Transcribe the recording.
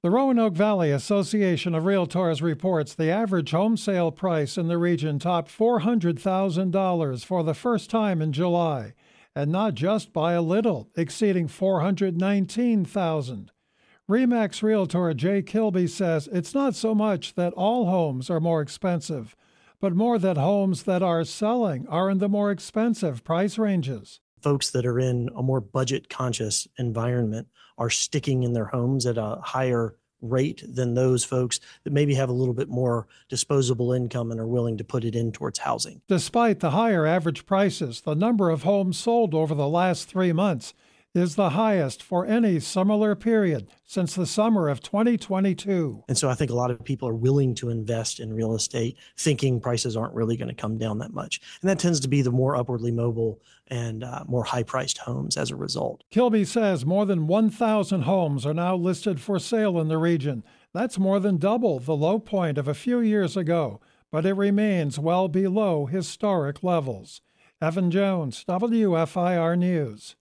The Roanoke Valley Association of Realtors reports the average home sale price in the region topped $400,000 for the first time in July, and not just by a little, exceeding $419,000. RE/MAX realtor Jay Kilby says it's not so much that all homes are more expensive, but more that homes that are selling are in the more expensive price ranges. Folks that are in a more budget-conscious environment are sticking in their homes at a higher rate than those folks that maybe have a little bit more disposable income and are willing to put it in towards housing. Despite the higher average prices, the number of homes sold over the last 3 months is the highest for any similar period since the summer of 2022. And so I think a lot of people are willing to invest in real estate, thinking prices aren't really going to come down that much. And that tends to be the more upwardly mobile and more high-priced homes as a result. Kilby says more than 1,000 homes are now listed for sale in the region. That's more than double the low point of a few years ago, but it remains well below historic levels. Evan Jones, WFIR News.